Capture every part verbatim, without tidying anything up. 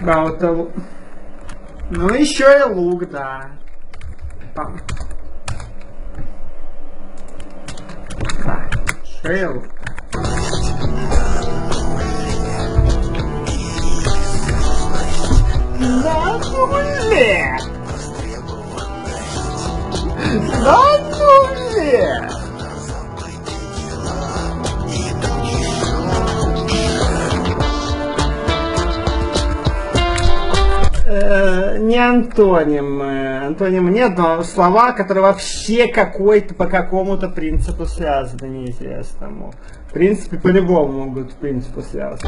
Да, вот это... Ну, еще и лук, да. Там. Да, еще и лук. На нуле! На нуле! Э, не антоним. Антоним нет, но слова, которые вообще какой-то по какому-то принципу связаны, неизвестному. В принципе, по-любому могут в принципу связаны.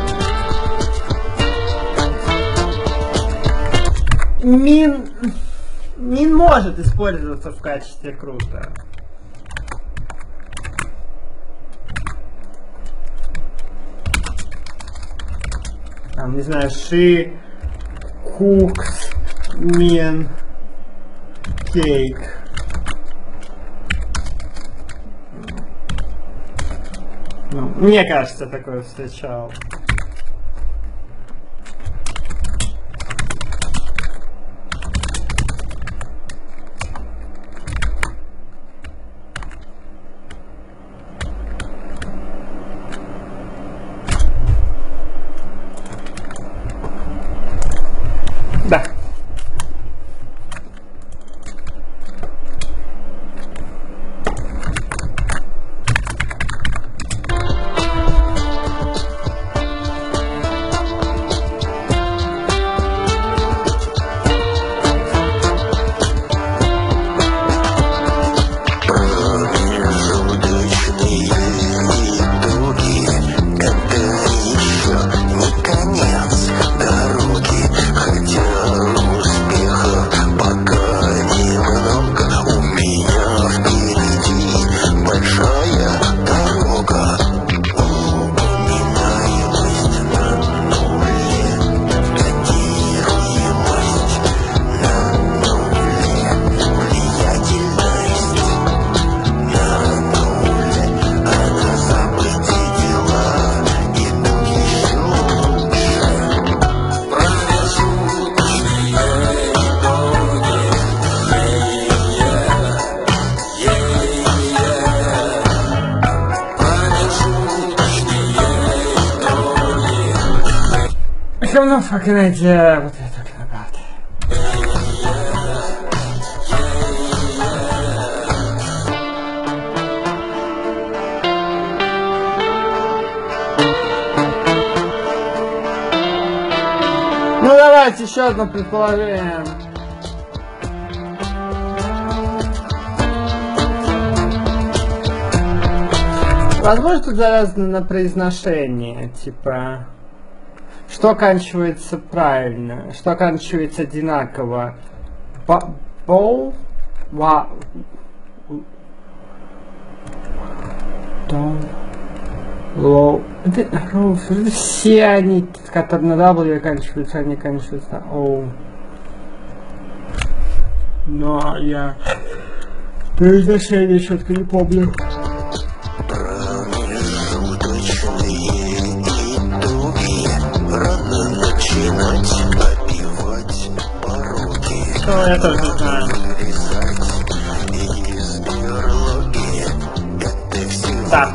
Мин... Мин может использоваться в качестве круто. Там, не знаю, she cooks min cake. Ну, мне кажется, такое встречал. Да. I have no fucking idea what they're talking about. Ну давайте еще одно предположение. Возможно, тут завязано на произношение, типа... Что оканчивается правильно? Что оканчивается одинаково? Боу? Ва... Дом... Лоу... Это все они, которые на W оканчиваются, они оканчиваются на O. Но я... Произношение четко не помню. Ну, я тоже не знаю. Да.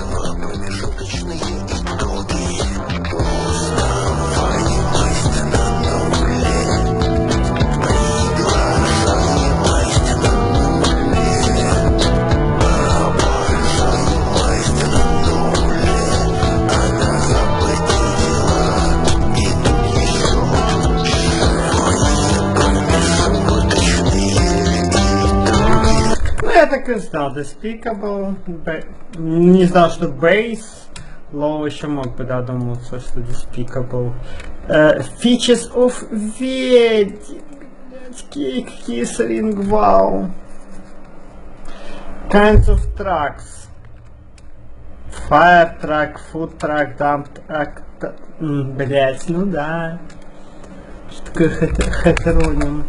Я так и знал, despicable, не знал, что base, low еще мог бы додуматься, что despicable. Uh, features of ведь, cake, kissing, wow. Kinds of trucks. Fire truck, food truck, dump truck, блять, ну да. Что такое хетероним?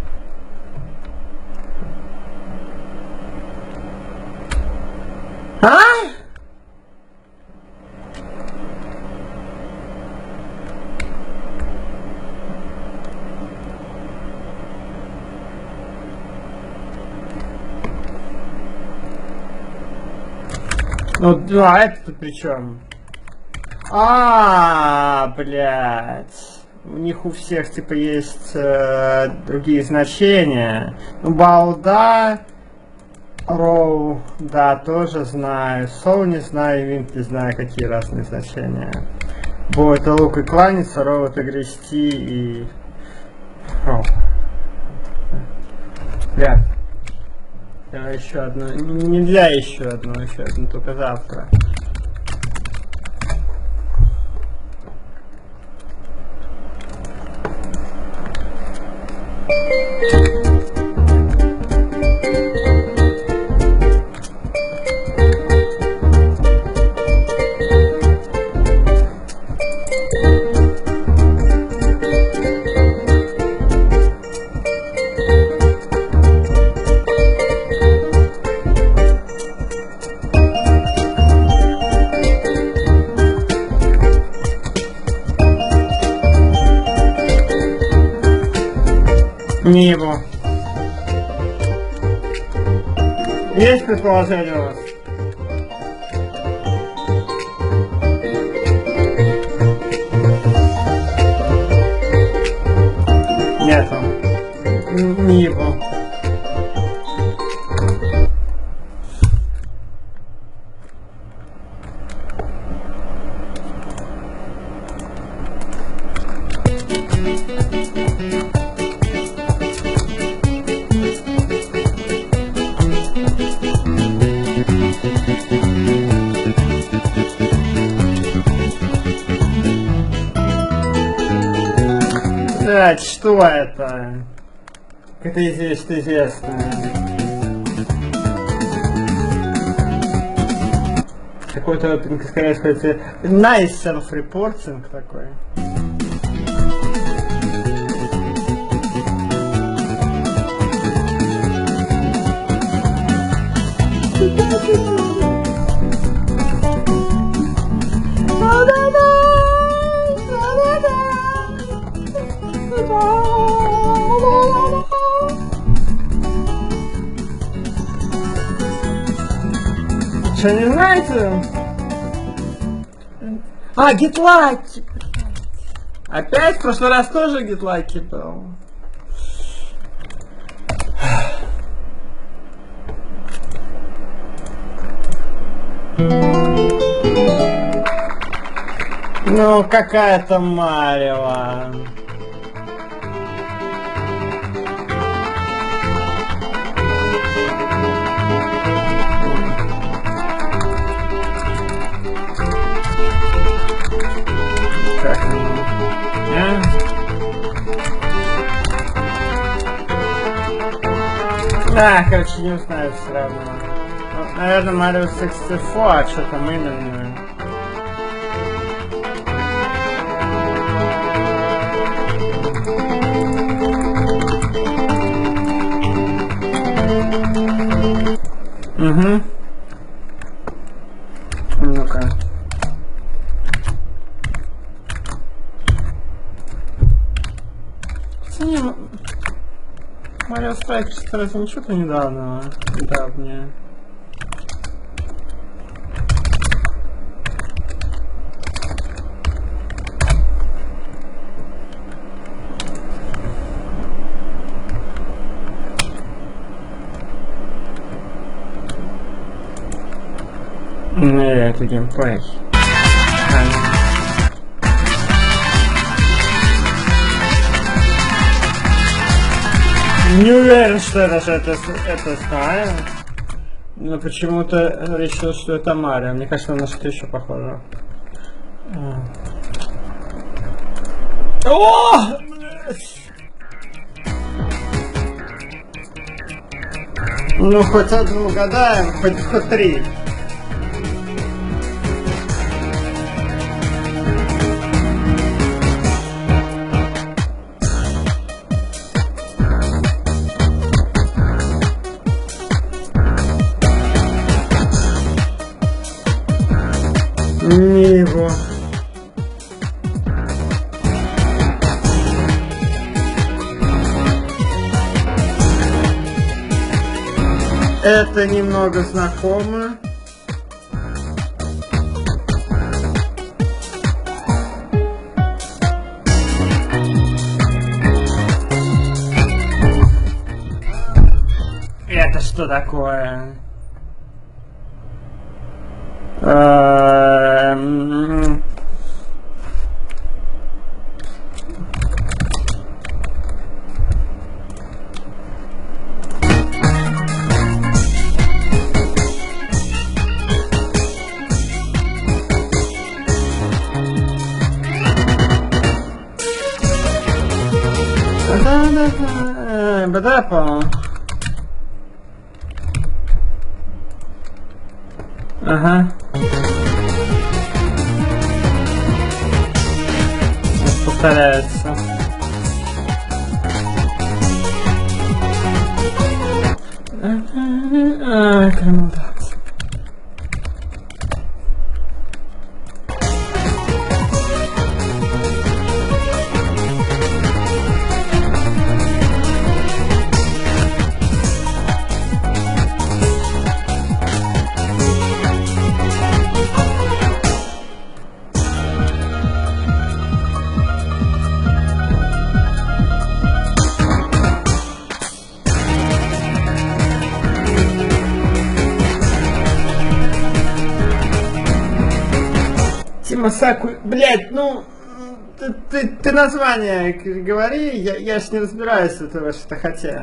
А? Ну, а это при чем? А, блядь. У них у всех типа есть э, другие значения. Ну, балда, роу, да, тоже знаю. Соу не знаю, винт не знаю, какие разные значения. Бо это лук и кланяться, роу это грести и... Роу. Блядь. Давай еще одну. Нельзя еще одну, еще одну, только завтра. Не его. Есть предположение у вас? Нет. Не его. Блять, что это? Это известно, известно. Какой-то, скорее сказать, nice self-reporting такой. Что, не знаете? А, гитлайки! Опять? В прошлый раз тоже гитлайки был. Ну, какая-то марева. Как она? А? Да, короче, не узнаю все равно. Ну, наверное, Mario шестьдесят четыре, а что там именно? Угу. Ну-ка. Не, Mario Strikers, разве не что-то недавно? Недавнее. Не, это геймплей. Не уверен, что это, что это, это знаю. Но почему-то решил, что это Марио. Мне кажется, на что-то еще похоже. О! Ну, хоть одну угадаем, хоть, хоть три. Не его. Это немного знакомо. это что такое? Эм, Да-да-да, бадапа. Ага. Повторяется. А, круто. Тимасаку, блять, ну ты, ты, ты название говори, я, я ж не разбираюсь в этом что хотя.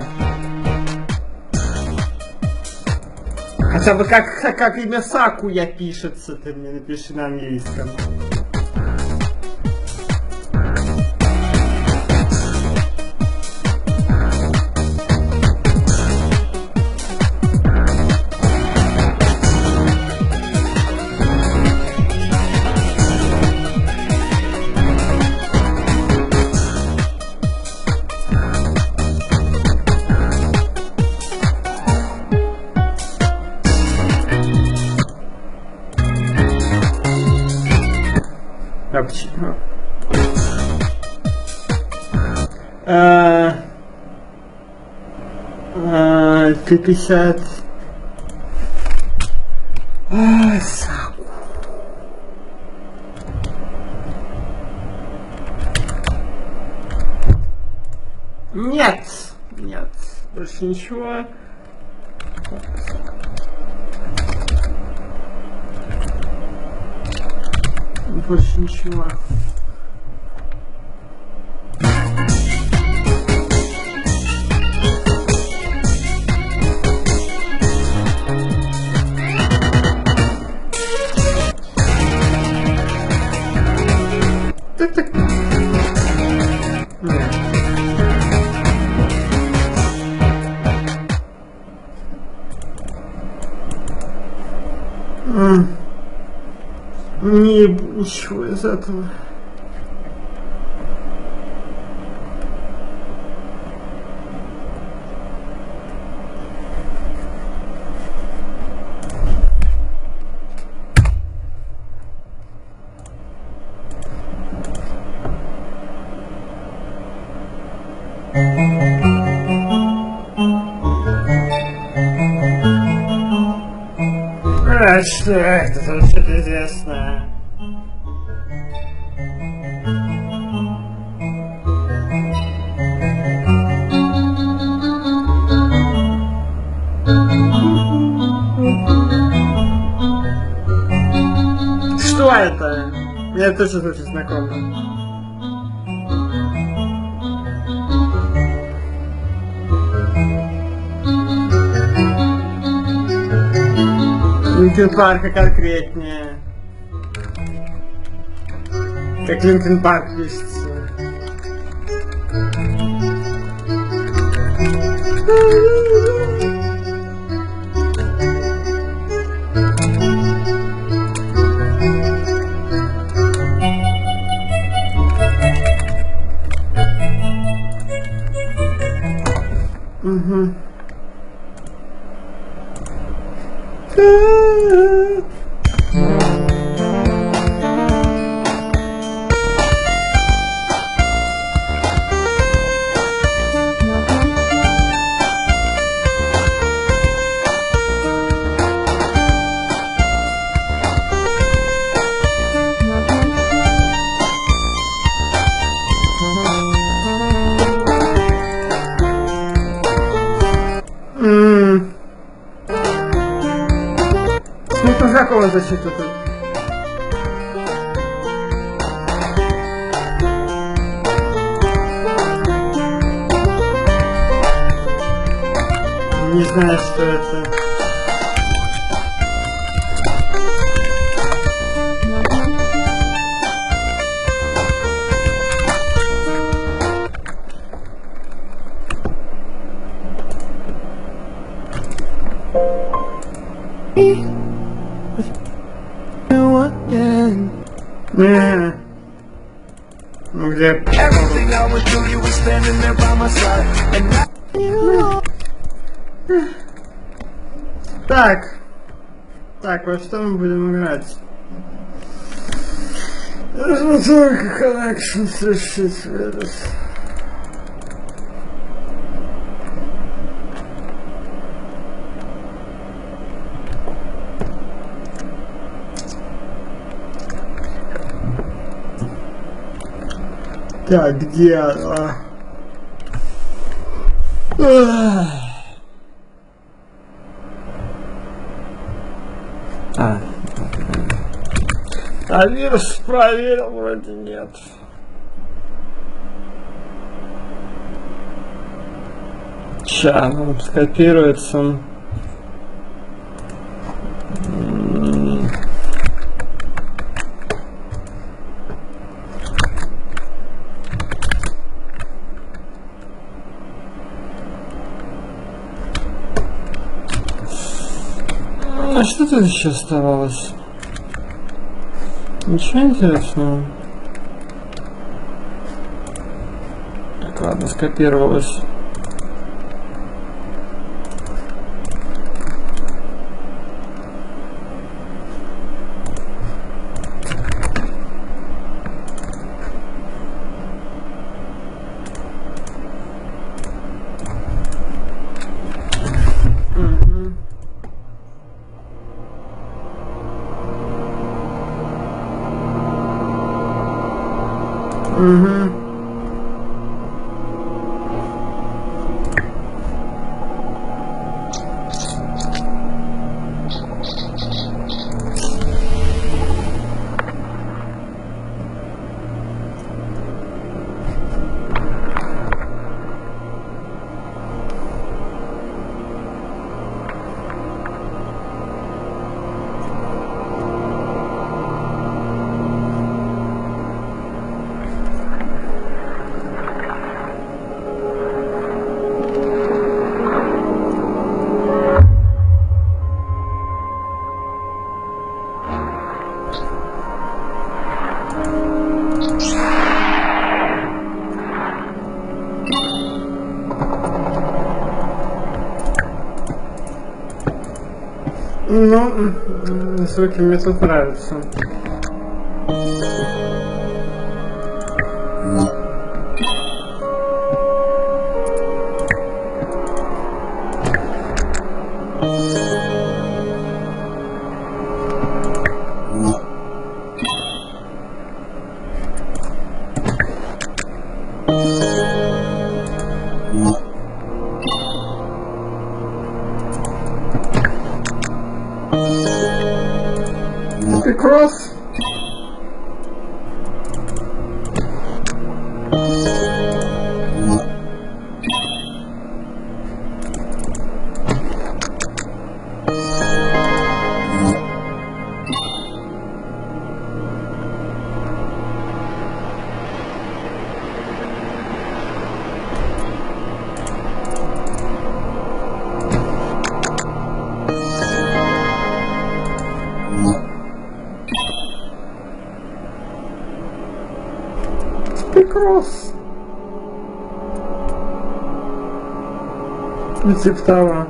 Хотя бы как, как имя Сакуя пишется, ты мне напиши на английском. А почему? А, а, пятьдесят. А, Саку. Нет, нет, больше ничего. Больше ничего. Так, так. Нет. М. Не, ничего из этого. А что это? Тут что-то известное. Что это? Мне тоже звучит знакомо. Линкин Парка конкретнее. Как Линкин Парк пишется. Угу. М. какого защита тут? Не знаю, что это. Не. Ну где? Так. Так, во что мы будем играть? Разработка Collection совершить вирус. Так, где она? А. А вирус проверил, вроде нет. Ща, он скопируется. А что тут еще оставалось? Ничего интересного. Так, ладно, скопировалось. Угу. Ну, звуки мне тут нравятся. Cross. Кросс. Ну, типа того.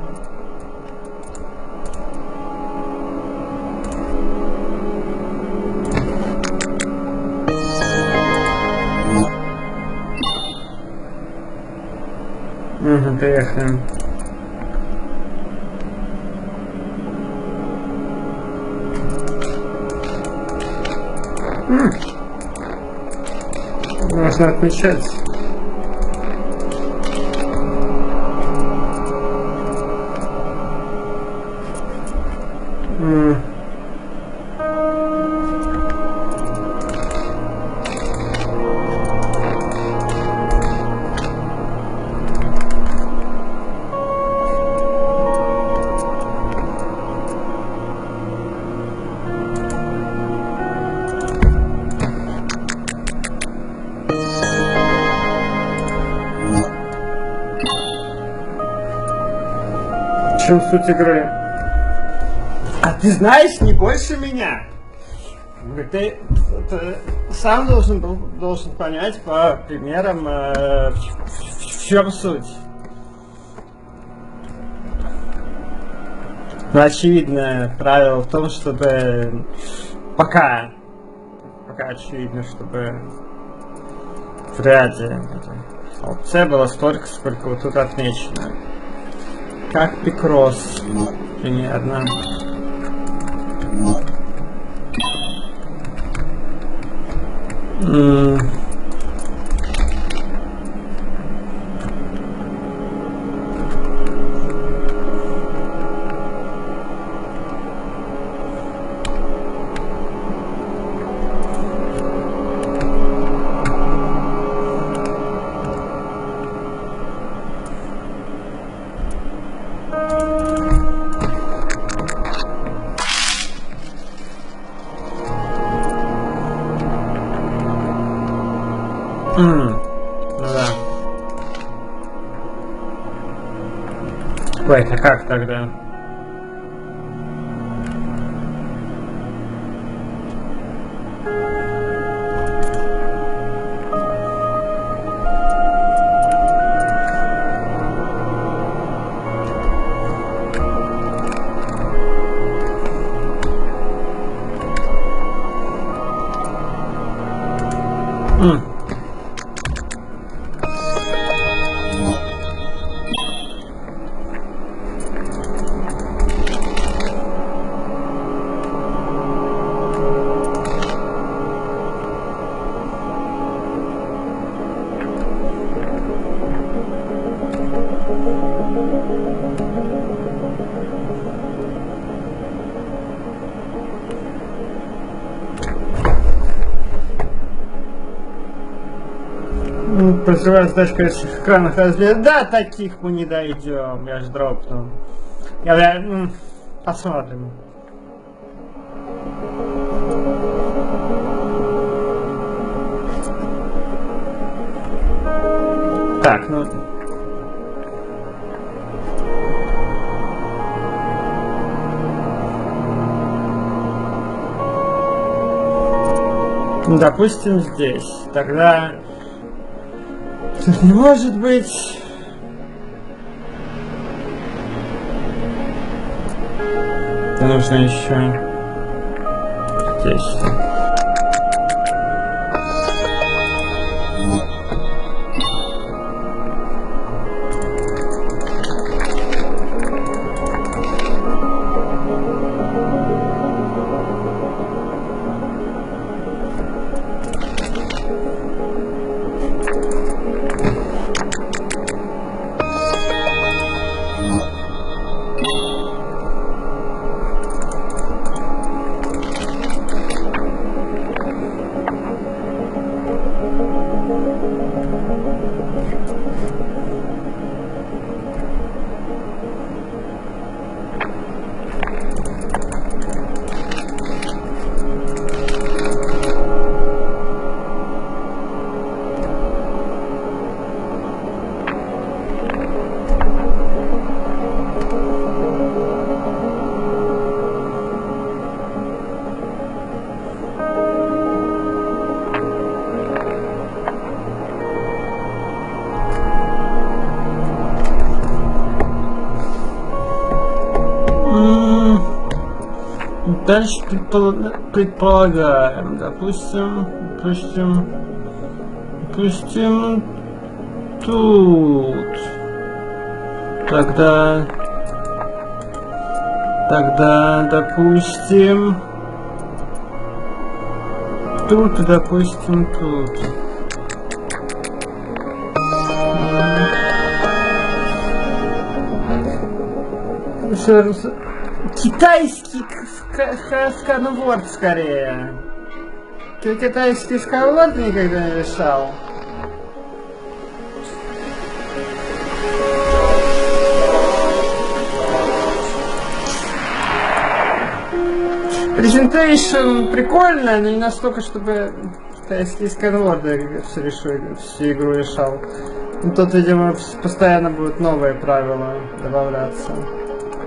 Угу, приехали. М. Можно отмечать. М. чем суть игры. А ты знаешь не больше меня. Ты, ты сам должен был должен понять по примерам, э, в, в, в чем суть. Но очевидное правило в том, чтобы пока, пока очевидно, чтобы в ряде опция было столько, сколько вот тут отмечено. Как пикрос примерно. Mm. Mm. Ну да. Ой, а как тогда? Mm. Прозревая задачка этих экранах разлет. Да, таких мы не дойдем. Я ж дропну. Я, я, ну, посмотрим. Так, ну... Ну, допустим, здесь. Тогда... Не может быть... Нужно еще... Здесь. Дальше предполагаем, допустим, допустим, допустим, тут, тогда, тогда, допустим, тут, допустим, тут. Китайский сканворд скорее. Ты китайский сканворд никогда не решал? Презентейшн прикольная, но не настолько, чтобы китайский сканворд всю, решу, всю игру решал. Ну, тут, видимо, постоянно будут новые правила добавляться.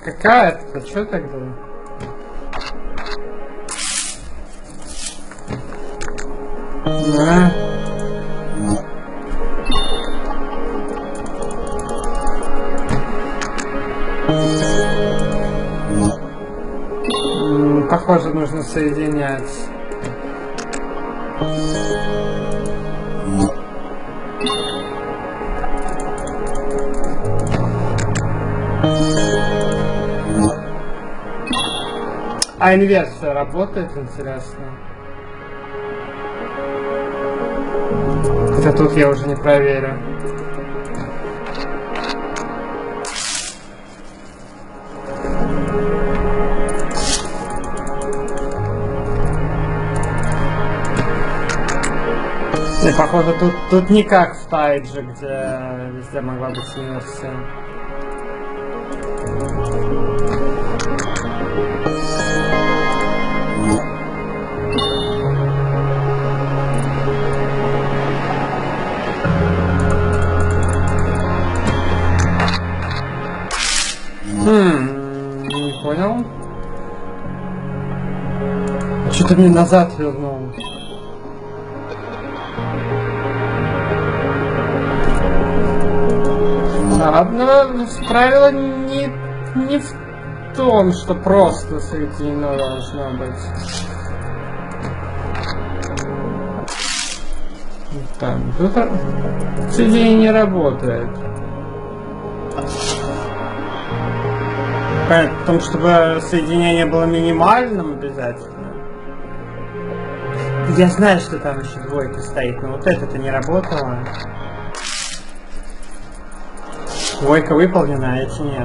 Какая-то, что тогда? Да. М, Похоже, нужно соединять. А инверсия работает, интересно? Хотя тут я уже не проверю. Не, похоже, тут, тут не как в Тайдже, где везде могла быть инверсия. Хм, не понял. Что-то мне назад вернул. Одно правило не, не в том, что просто соединено должно быть. Так, тут соединение не работает. В том, чтобы соединение было минимальным обязательно. Я знаю, что там еще двойка стоит, но вот это-то не работало. Двойка выполнена, а эти нет.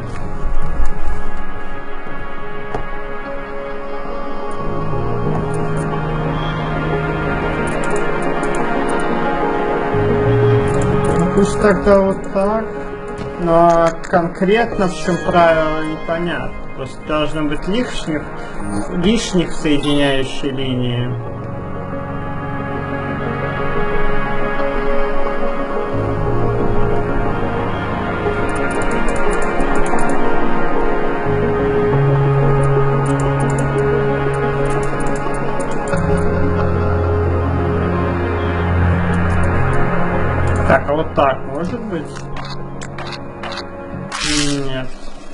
Ну пусть тогда вот так. Но конкретно в чем правило непонятно. Просто должно быть лишних, лишних соединяющей линии. Так, а вот так может быть? Нет.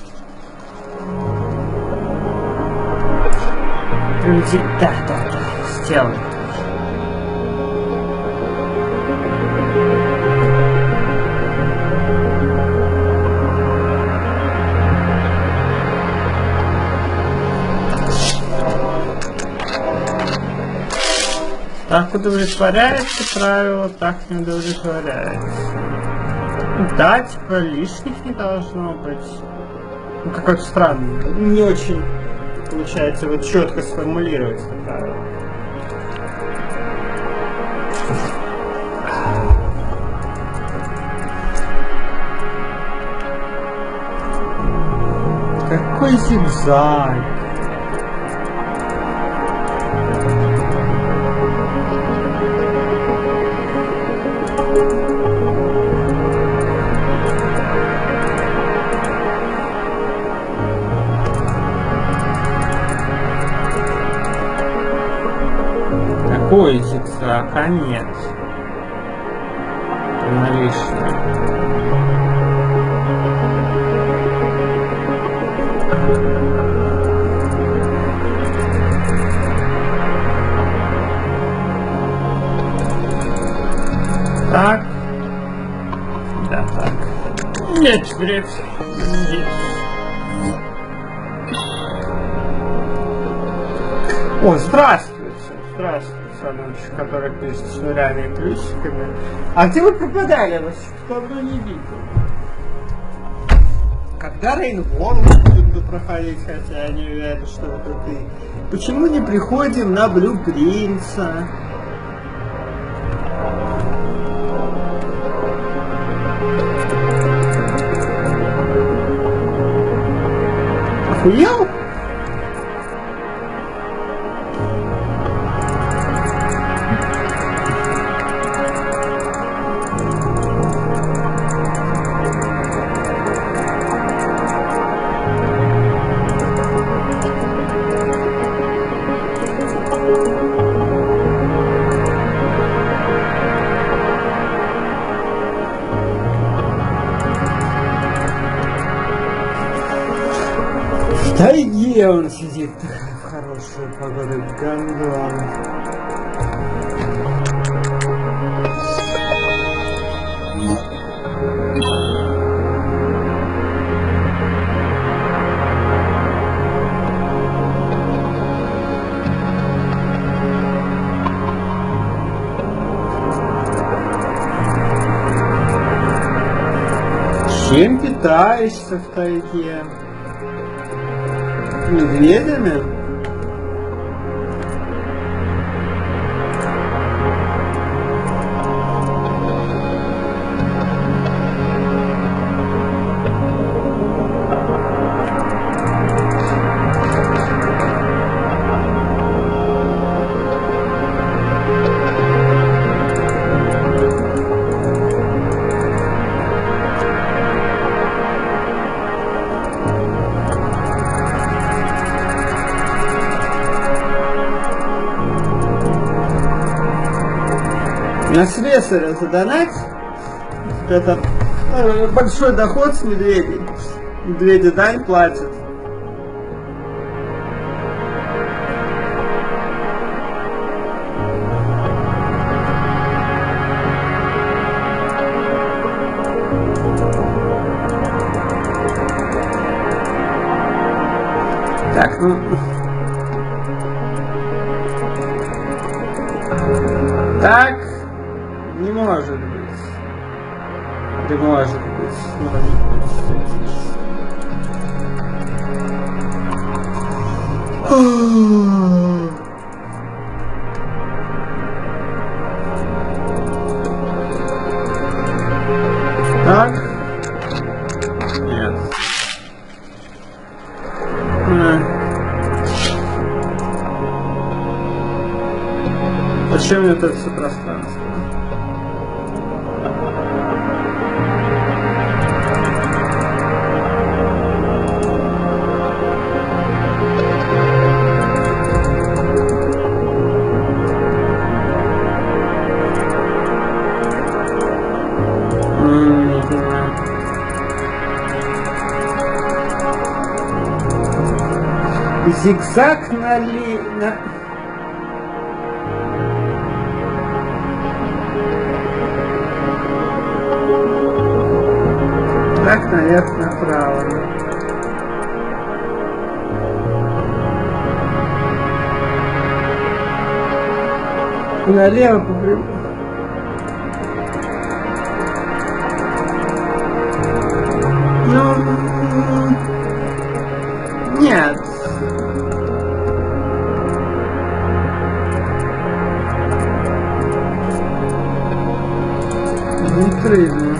Приведи. Да, да, да. Сделай. Так удовлетворяется правило, так не удовлетворяется. Да, типа лишних не должно быть. Ну какой-то странный. Не очень получается вот четко сформулировать это правило. Какой зигзаг. Какой зигзаг? А нет. На лишнее. Так. Да, так. Нет, теперь здесь. О, здравствуйте. Здравствуйте, Саныч, который пишет с нулями и плюсиками. А где вы пропадали? Вас давно не видел. Когда Рейнворм будет проходить, хотя я не уверен, что это ты. Почему не приходим на Блю Принца? Охуел? тайге он сидит в хорошую погоду, гондон. Чем питаешься в тайге? Медведями? На слесаря задонать. Это э, большой доход с медведей. Медведи дань платят. Так, ну... Так... Не может быть. Не может быть. Так? Нет. Зачем мне это все пространство? Зигзаг нали... На... Так, наверх, направо. Налево по прямой. Ну... Нет. Внутренне.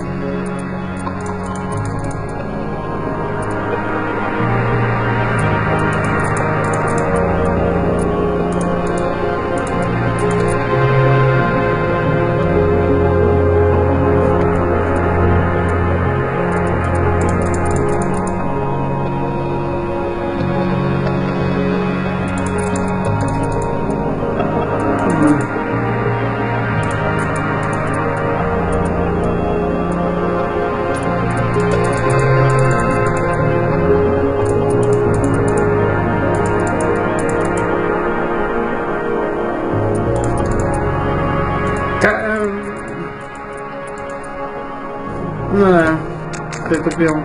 Ну да, ты тупил.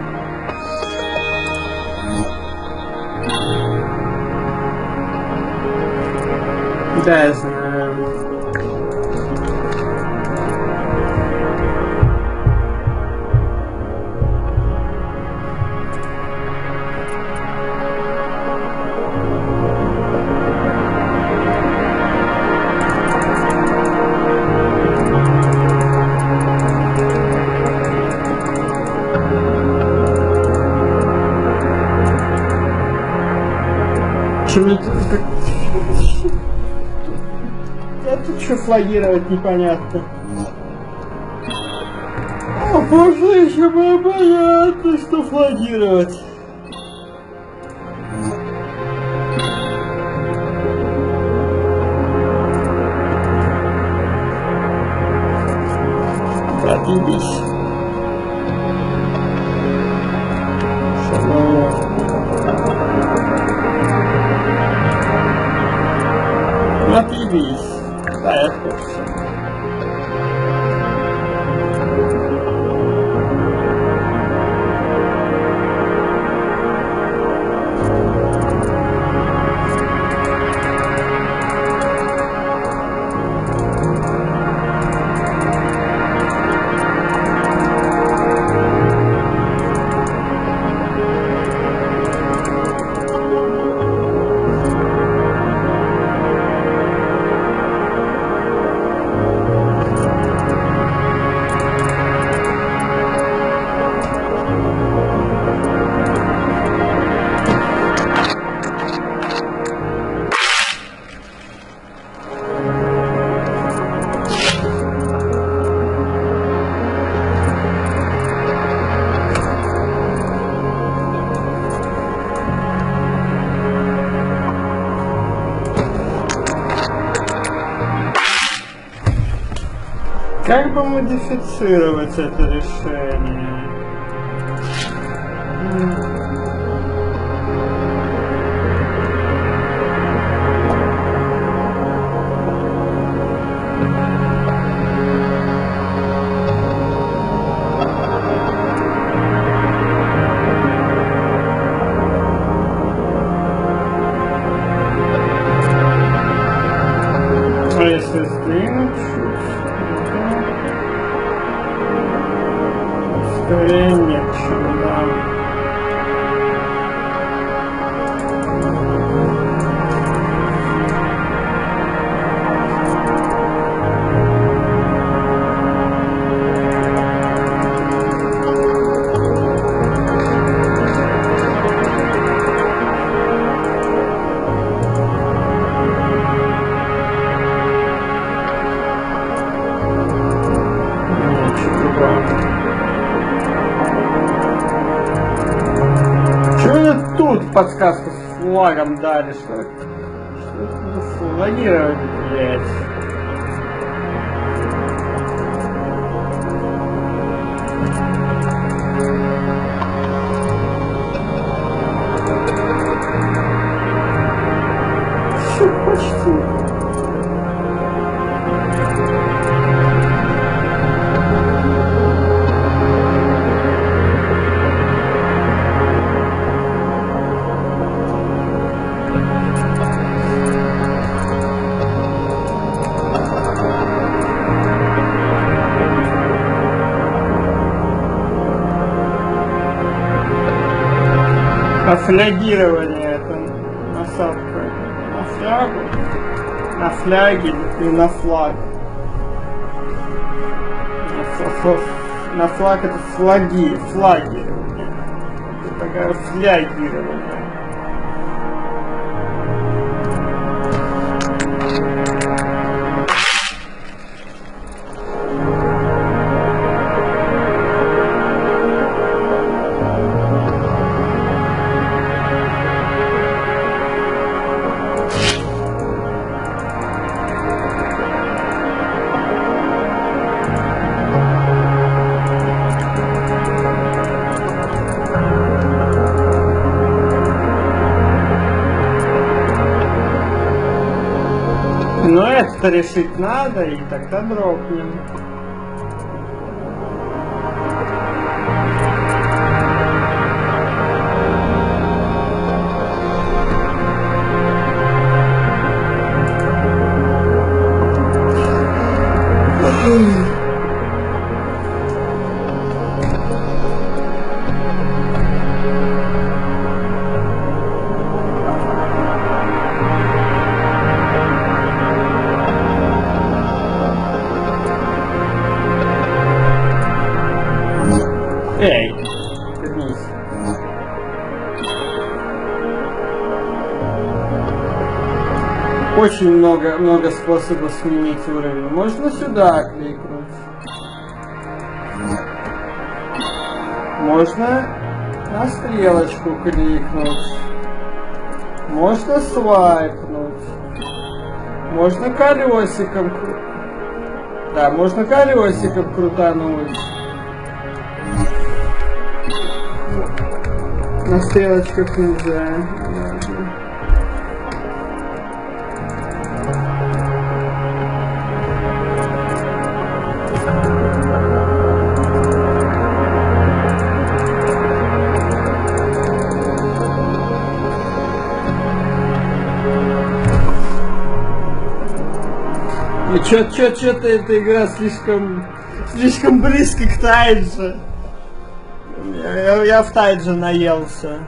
Да, я знаю. Почему это так... Я тут что флагировать непонятно. А прошло еще было понятно, что флагировать. Отъебись. Шалом. Зашибись. Да, я в курсе. Как бы модифицировать это решение? А если сдвинуть чуть? Скорее нет, чем да. Тут подсказку с флагом дали, что это? Что это за флагирование, блядь? Все почти. А флягирование это насадка на флягу, на фляги и на флаг. На флаг это флаги, флагирование. Это такая флягирование. Но это решить надо, и тогда дропнем. Эй, вернись. Очень много, много способов сменить уровень. Можно сюда кликнуть. Можно на стрелочку кликнуть. Можно свайпнуть. Можно колесиком крутануть. Да, можно колесиком крутануть. На стрелочках нельзя. Ну чё, чё, чё-то эта игра слишком, слишком близко к Тайдже. Я, я в Тайдже наелся.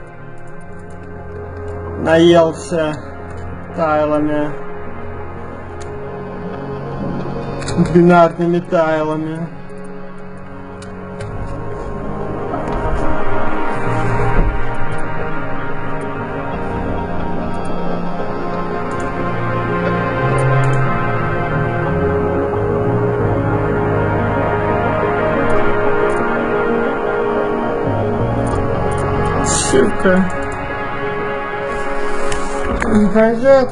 Наелся тайлами. Бинарными тайлами. Сука. Пойдет.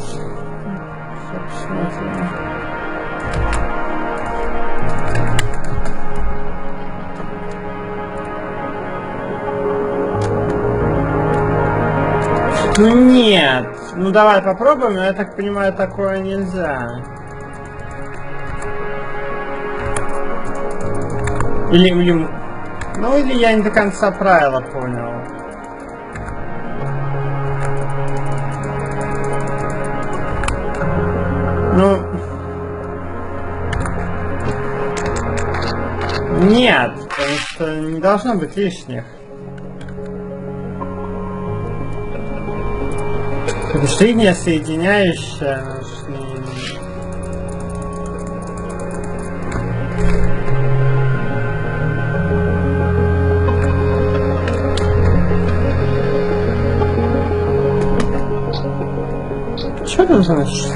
Ну нет. Ну давай попробуем, но я так понимаю, такое нельзя. Или, или... Ну или я не до конца правила понял. Ну... Нет, потому что не должно быть лишних. Это что линия соединяющая. Что это значит?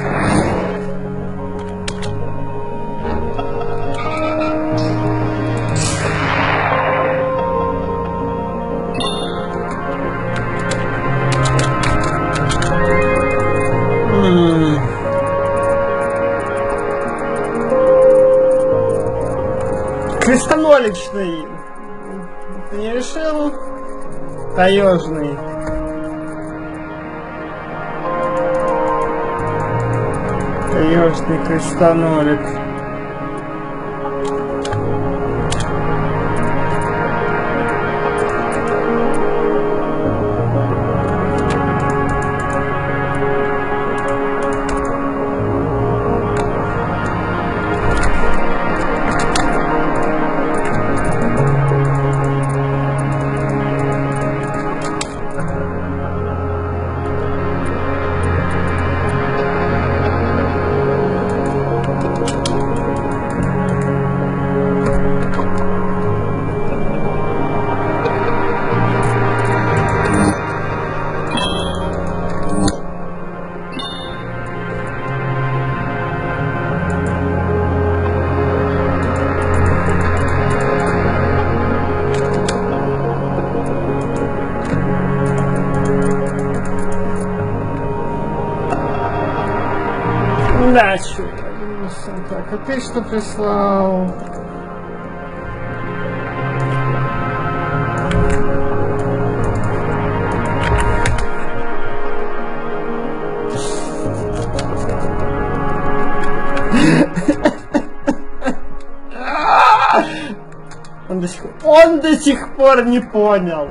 Крестоноличный. Ты не решил? Таежный. Таежный крестонолик. Да, чё, так, а ты что прислал? Он до сих, он до сих пор не понял.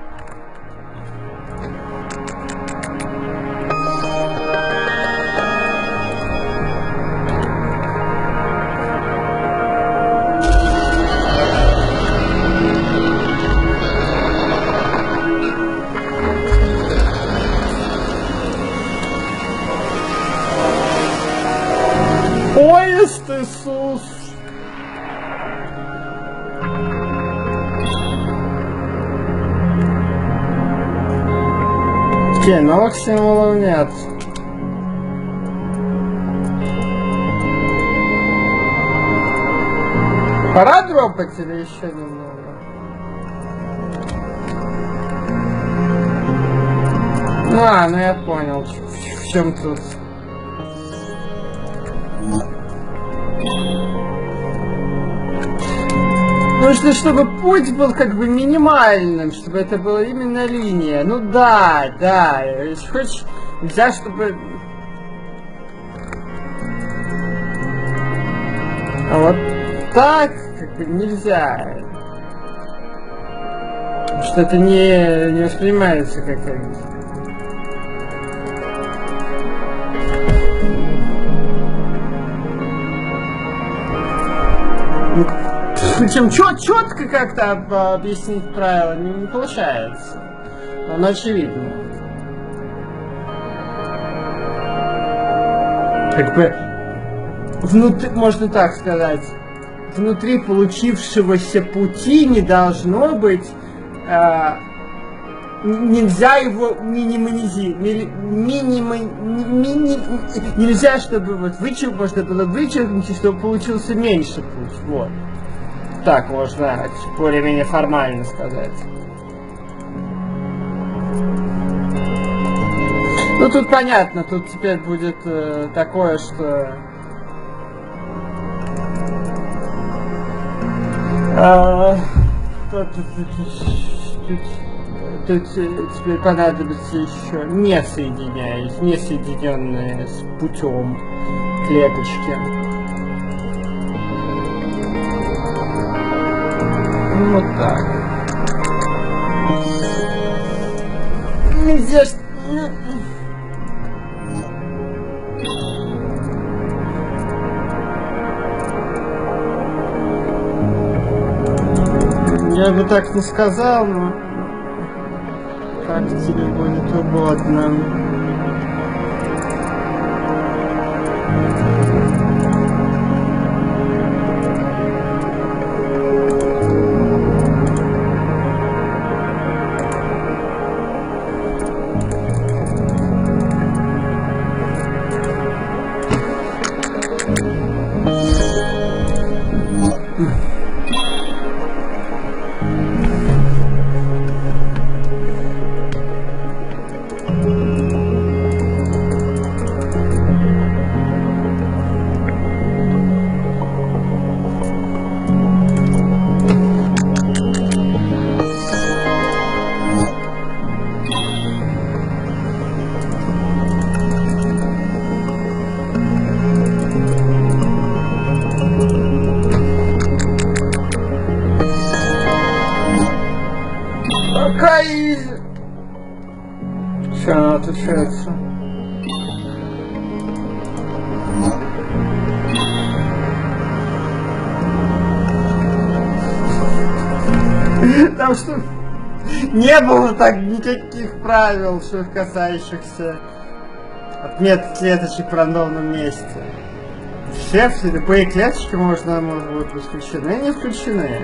Поезд, Иисус! Окей, новых символов нет. Пора дропать или еще немного? А, ну я понял, в, в чем тут. Нужно, чтобы путь был как бы минимальным, чтобы это была именно линия. Ну да, да. Если хочешь, нельзя, чтобы... А вот так как бы нельзя. Потому что это не, не воспринимается как... Причем чет четко как-то объяснить правила не, не получается. Оно очевидно. Как бы внутри, можно так сказать, внутри получившегося пути не должно быть, э, нельзя его минимализировать, минима, мини, нельзя, чтобы вот вычерк, можно было вычеркнуть, и чтобы получился меньше путь. Вот. Так можно более-менее формально сказать. Ну тут понятно, тут теперь будет э, такое, что э, тут, тут, тут, тут теперь понадобится еще не соединяясь, не соединенные с путем клеточки. Вот так. Здесь... Я бы так не сказал, но как тебе будет угодно. Что она отличается? Там что не было так никаких правил, что касающихся отметок клеточек в рандомном месте. Все, все любые клеточки можно, может быть, исключены, не исключены.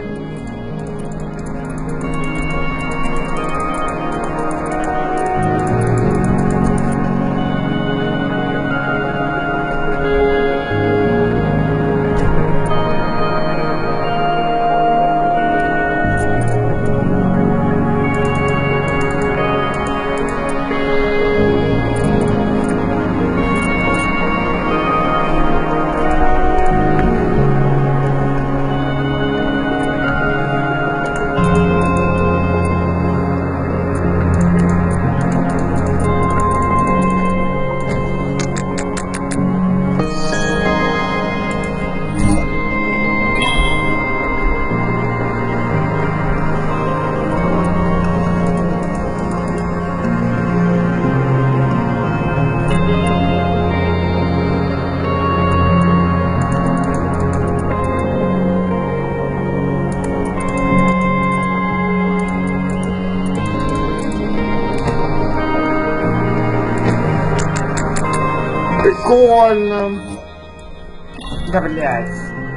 Прикольно. Да блять.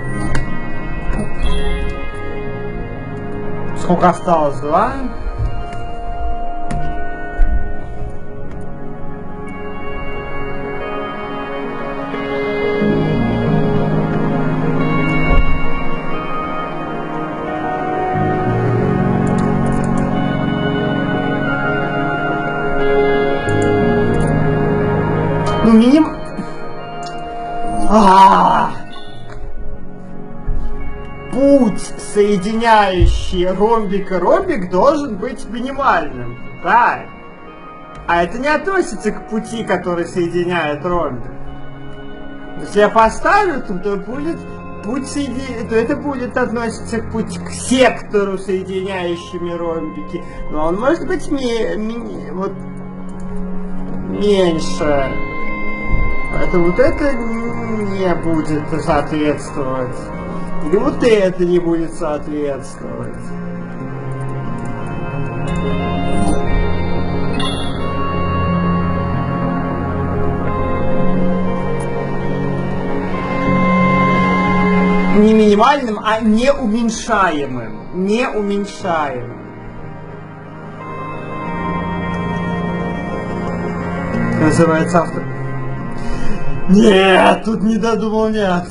Сколько осталось? Два? Ну, миним... А-а-а! Путь, соединяющий ромбик и ромбик, должен быть минимальным. Да. А это не относится к пути, который соединяет ромбик. Если я поставлю, то, то будет путь соедин... то это будет относиться к пути к сектору, соединяющими ромбики. Но он может быть ми... ми... вот меньше. Поэтому вот это не будет соответствовать Или вот это не будет соответствовать. Не минимальным, а неуменьшаемым. Неуменьшаемым. Называется автор. Нет, тут не додумал, нет.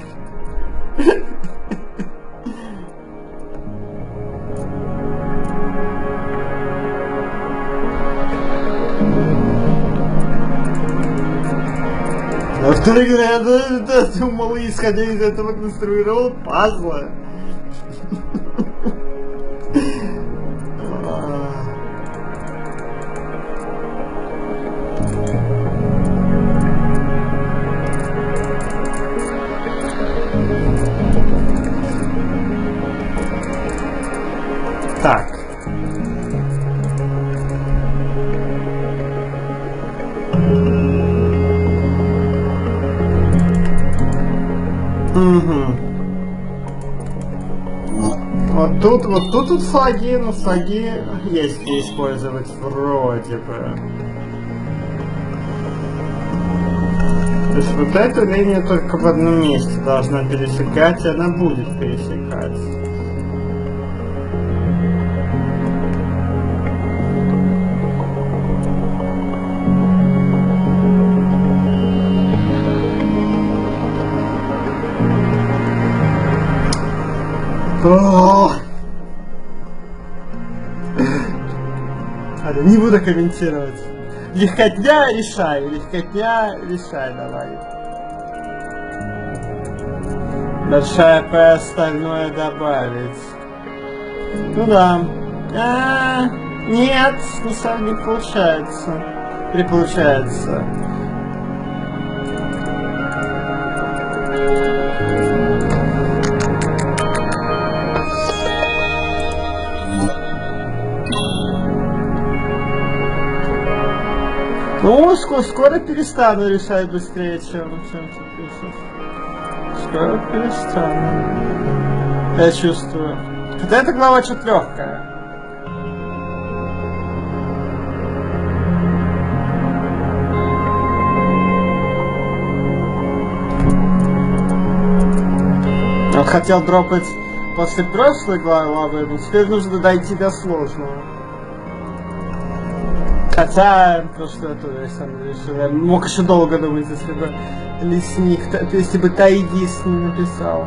Авторы говорят, да, да, думал, исходя из этого конструировал пазлы. Так. Угу. Вот тут, вот тут вот флаги, ну флаги есть где использовать вроде бы. То есть вот эту линию только в одном месте должна пересекать, и она будет пересекать. Не буду комментировать. Легкотня решай, легкотня решай, давай. Большая П, остальное добавить. Ну да. А, нет, не сам не получается. Не получается. Ну, скоро, скоро перестану решать быстрее, чем, чем ты пишешь. Скоро перестану. Я чувствую. Хотя эта глава что-то легкая. Вот хотел дропать после прошлой главы, но теперь нужно дойти до сложного. Хотя, просто это я сам решил. Я мог еще долго думать, если бы лесник, то, если бы тайгист не написал.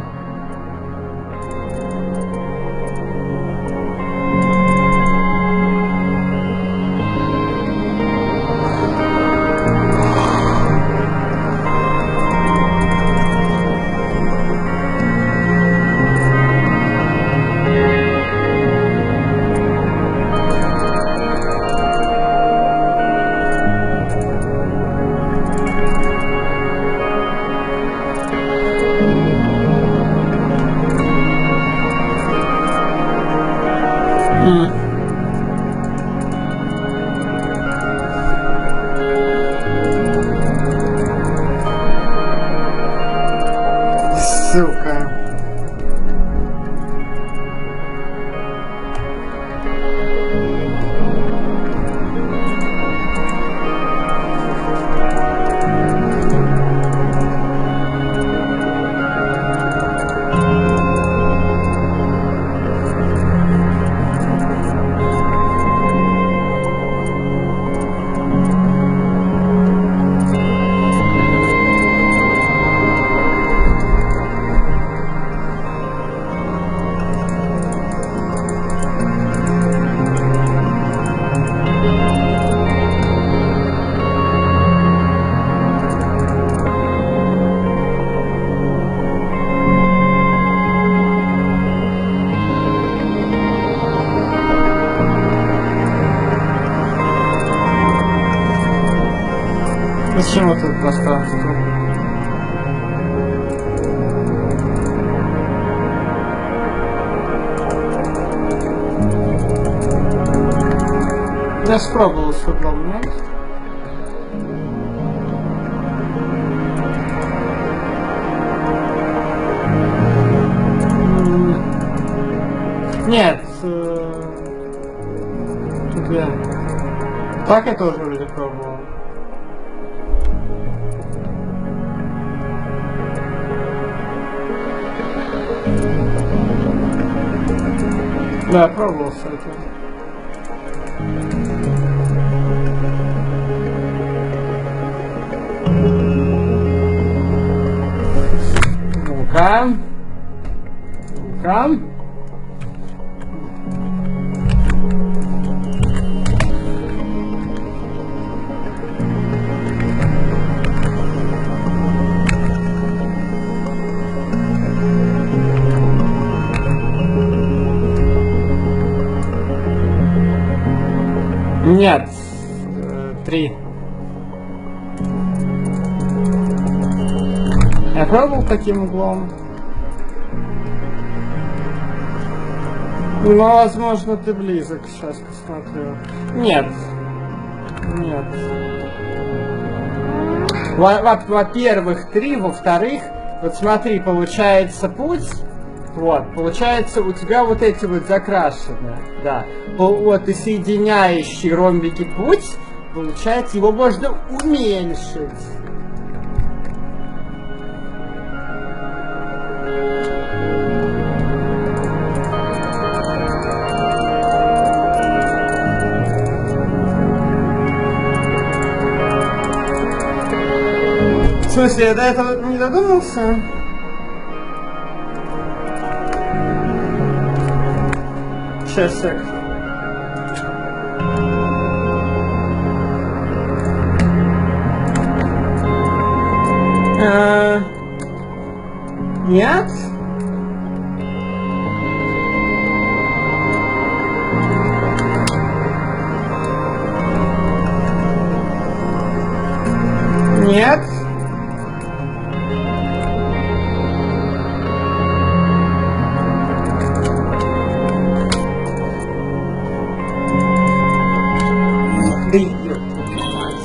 Сука. Зачем вот это пространство? Я спробовал с углом, нет? Нет. Э, тут я... Так я тоже вроде пробовал. Да, пробовал с этим. Ну-ка. Ну-ка. Нет. Э, три. Я пробовал таким углом. Ну, возможно, ты близок. Сейчас посмотрю. Нет. Нет. Во-первых, три. Во-вторых, вот смотри, получается путь. Вот, получается, у тебя вот эти вот закрашены, да. Вот, и соединяющий ромбики путь, получается, его можно уменьшить. В смысле, я до этого не додумался? Сейчас, сек. А, нет? Нет? Да ёб твою мать.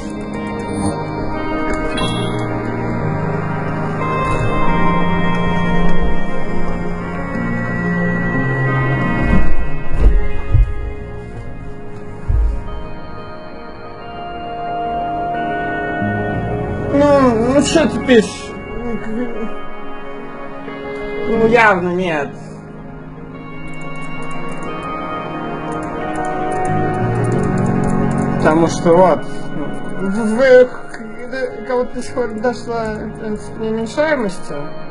Ну, ну что ты пишешь? Ну явно нет. Потому что вот, в кого-то до сих пор дошла до неуменьшаемости.